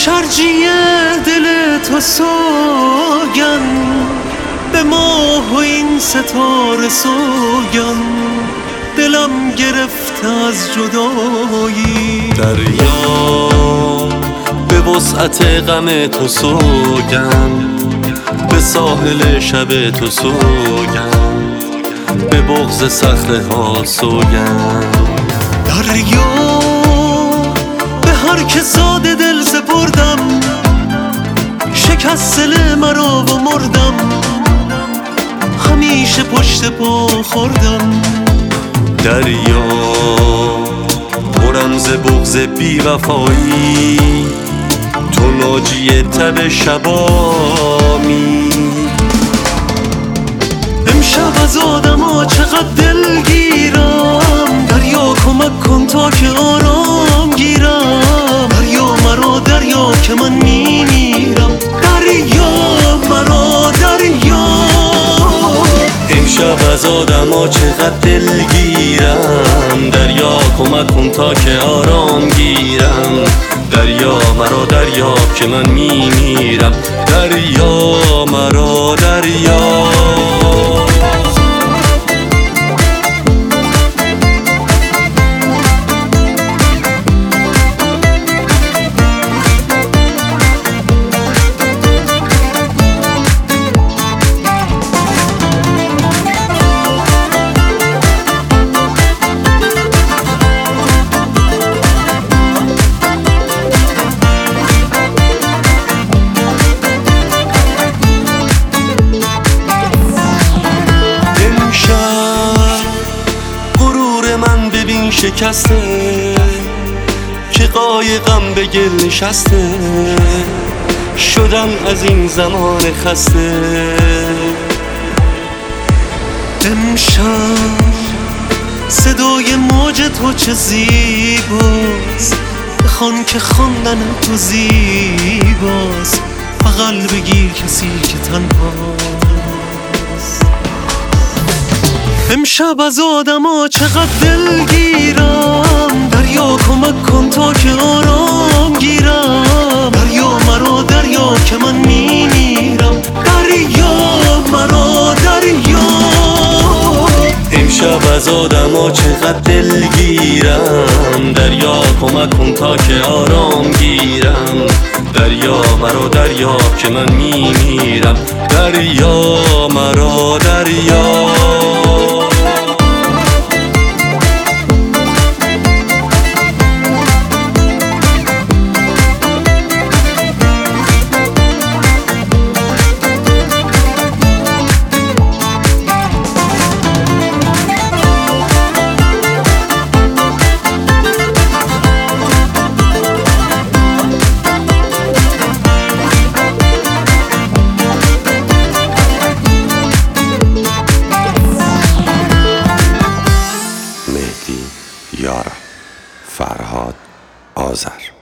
شرجی دل تو سوگن، به ماه و این ستاره سوگن، دلم گرفته از جدایی. دریا به وسعت غم تو سوگن، به ساحل شب تو سوگن، به بغض صخره ها سوگن. دریا به هر که زاده دل سپردم، شکست دل مرا و مردم، همیشه پشت پا خوردم. دریا پرم ز بغض بی وفایی، تو ناجی تب شبامی. امشب از آدما چقدر دلگیرم، دریا کمک کن تا که آرام گیرم. دریا مرا دریا که من میمیرم، دریا مرا دریا. امشب از آدما چقدر دلگیرم، دریا کمک کن تا که آرام گیرم. دریا مرا دریا که من میمیرم، دریا مرا دریا. شکسته که قایقم به گل نشسته، شدم از این زمان خسته. امشب صدای موج تو چه زیباست، بخوان که خواندن تو زیباست. بغل بگیر کسی که تنهاست. امشب از آدما چقدر دلگیرم، دریا کمک کن تا که آرام گیرم. دریا مرا دریا که من میمیرم، دریا مرا دریا. امشب از آدما چقدر دلگیرم، دریا کمک کن تا که آرام گیرم. دریا مرا دریا که من میمیرم، دریا مرا دریا. یارا فرهاد آذر